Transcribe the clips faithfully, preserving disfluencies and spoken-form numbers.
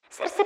Сердце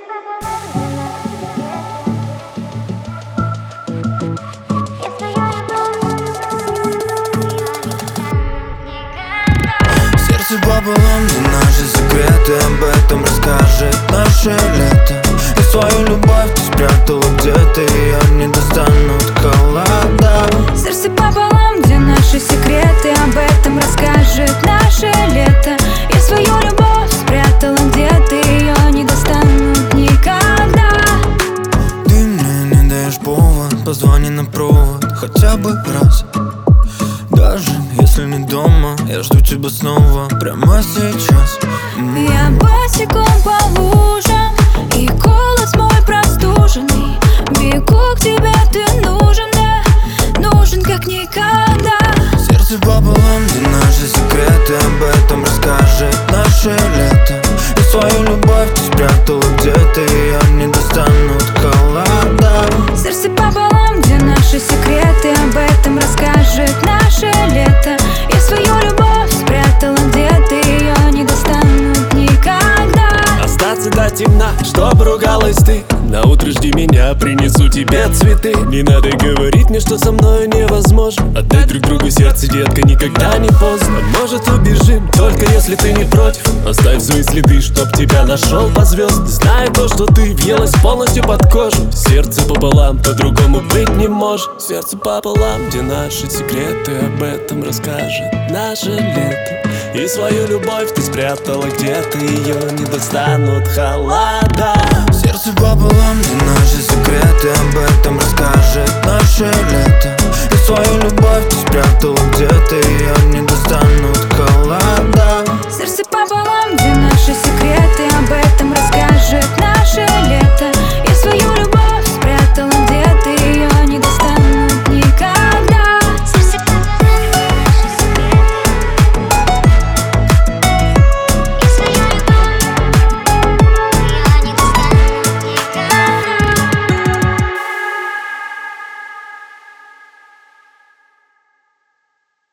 пополам, где наши секреты, об этом расскажет наше лето. И свою любовь ты спрятала где-то, ее не достанут холода. Сердце пополам, где наши секреты, об этом расскажет наше лето. И свою любовь спрятала где-то, ее не достанут никогда. Ты мне не даешь повод, позвони на провод хотя бы раз. Даже если не дома, я жду тебя снова прямо сейчас. mm. Я босиком по лужам, и голос мой простуженный. Бегу к тебе, ты нужен мне, нужен как никогда. Сердце пополам, где наши секреты, об этом расскажет наше лето. И свою любовь ты спрятала где-то, ее не достанут холода. Сердце пополам, где наши секреты, об этом расскажет наше лето. И свою любовь спрятала где-то, ее не достанут никогда. Остаться до темна, чтобы ругалась ты. На утро жди меня, принесу тебе цветы. Не надо говорить мне, что со мною невозможно. Отдай друг другу сердце, детка, никогда не поздно. Может, убежим, только если ты не против. Оставь свои следы, чтоб тебя нашел по звезд. Знаю то, что ты въелась полностью под кожу. Сердце пополам, по-другому быть не может. Сердце пополам, где наши секреты, об этом расскажет наше лето. И свою любовь ты спрятала где-то, ее не достанут холода. Сердце пополам, где наши секреты, об этом расскажет наше лето. И свою любовь ты спрятала где-то, ее не достанут холода. Сердце пополам.